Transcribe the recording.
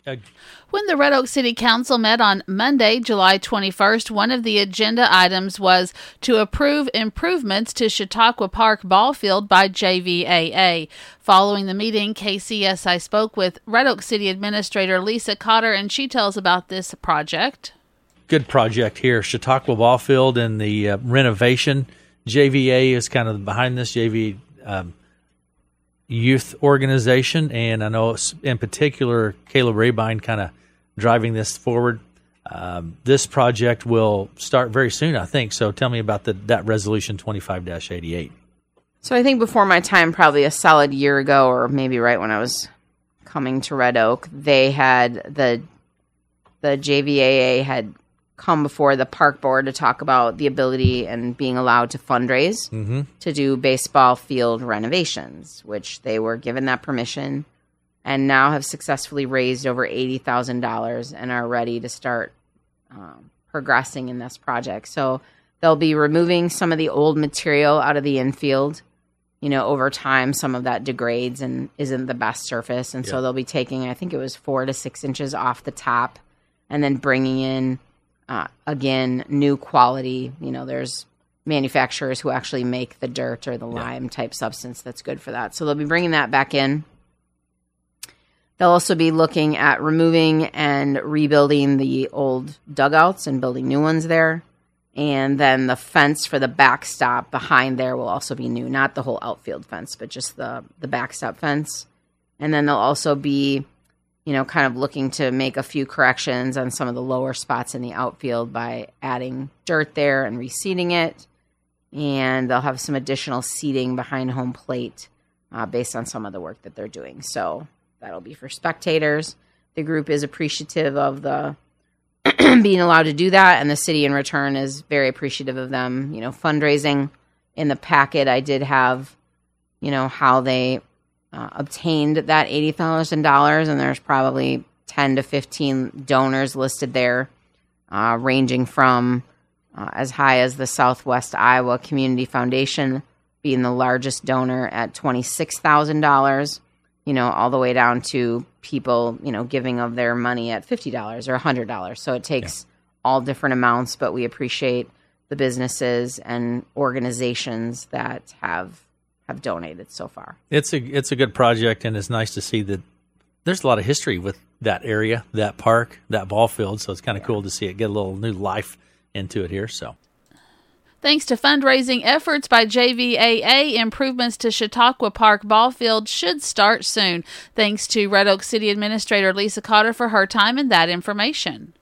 When the Red Oak City Council met on Monday, July 21st, one of the agenda items was to approve improvements to Chautauqua Park ball field by JVAA. Following the meeting, KCSI spoke with Red Oak City Administrator Lisa Cotter, and she tells about this project. Good project here, Chautauqua ball field and the renovation. JVA is kind of behind this, JV youth organization, and I know in particular Caleb Rabine kind of driving this forward. This project will start very soon, I think. So tell me about that resolution 25-88. So I think before my time, probably a solid year ago, or maybe right when I was coming to Red Oak, they had the JVAA had come before the park board to talk about the ability and being allowed to fundraise to do baseball field renovations, which they were given that permission and now have successfully raised over $80,000 and are ready to start progressing in this project. So they'll be removing some of the old material out of the infield. You know, over time, some of that degrades and isn't the best surface. And so they'll be taking, I think it was 4 to 6 inches off the top and then bringing in again, new quality. You know, there's manufacturers who actually make the dirt or the lime type substance that's good for that. So they'll be bringing that back in. They'll also be looking at removing and rebuilding the old dugouts and building new ones there. And then the fence for the backstop behind there will also be new. Not the whole outfield fence, but just the backstop fence. And then they'll also be, you know, kind of looking to make a few corrections on some of the lower spots in the outfield by adding dirt there and reseeding it. And they'll have some additional seating behind home plate based on some of the work that they're doing. So that'll be for spectators. The group is appreciative of the being allowed to do that, and the city in return is very appreciative of them, you know, fundraising. In the packet, I did have, you know, how they obtained that $80,000, and there's probably 10 to 15 donors listed there, ranging from as high as the Southwest Iowa Community Foundation being the largest donor at $26,000, you know, all the way down to people, you know, giving of their money at $50 or $100. So it takes all different amounts, but we appreciate the businesses and organizations that have donated so far. It's a good project, and it's nice to see that there's a lot of history with that area, that park, that ball field. So it's kind of cool to see it get a little new life into it here. So, thanks to fundraising efforts by JVAA, improvements to Chautauqua Park ball field should start soon. Thanks to Red Oak City Administrator Lisa Cotter for her time and that information.